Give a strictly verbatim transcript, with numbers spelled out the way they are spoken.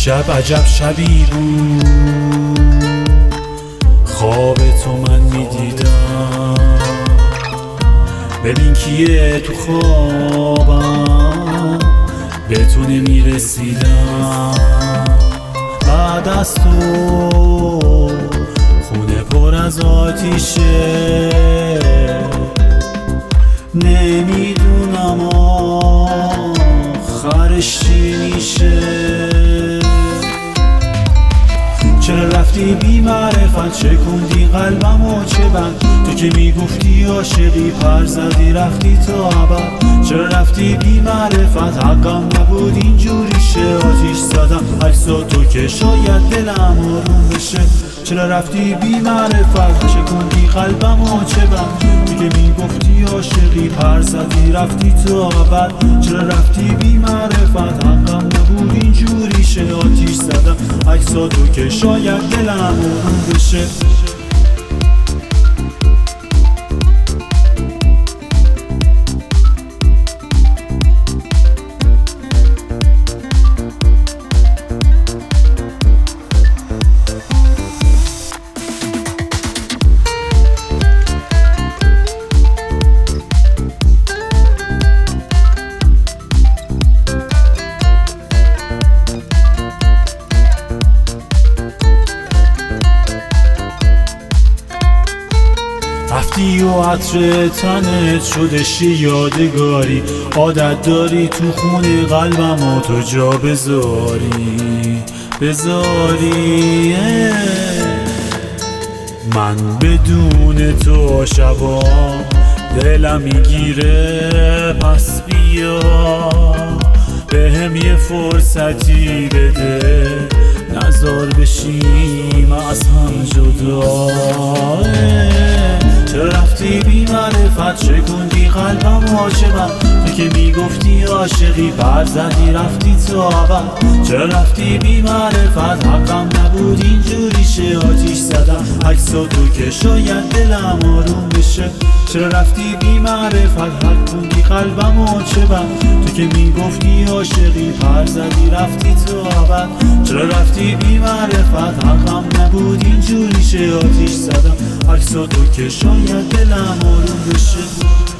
دیشب عجب شبی بود، خواب تو من میدیدم. ببین کیه تو خوابم، به تو نمیرسیدم. بعد از تو خونه پر از آتیشه، نمیدونم آخرش چی میشه. چرا رفتی بی معرفت، چه کندی قلبم و چه بند؟ تو که میگفتی عاشقی پر زدی رفتی تا ابد. چرا رفتی بی معرفت، حقم نبود اینجوری شه. آتیش زدم عکسا تو که شاید دلم آروم بشه. چرا رفتی بی معرفت، چه کندی قلبم و چه بند؟ تو که میگفتی عاشقی پر زدی رفتی تا ابد. چرا رفتی بی معرفت، حقم نبود اینجوری شه. آتیش زدم عکسا تو که شاید دلم آروم بشه. رفتی و عطر تنت شدش یادگاری، عادت داری تو خونه قلبم و تو جا بذاری بذاری. من بدون تو شبا دلم میگیره، پس بیا بهم یه فرصتی بده، نزار بشیم از هم جدا. چرا رفتی بی معرفت، چه کندی قلبم عاشقم؟ تو که میگفتی عاشقی پر زدی رفتی تا ابد. چرا رفتی بی معرفت، حقم نبود اینجوری شه. آتیش زدم عکسا تو که شاید دلم آروم بشه. چرا رفتی بی معرفت، حق کندی قلبم و چه بند؟ تو که میگفتی عاشقی پر زدی رفتی تا ابد. چرا رفتی بی معرفت، حقم نبود اینجوری شه. آتیش زدم عکسا تو که شاید دلم آروم بشه.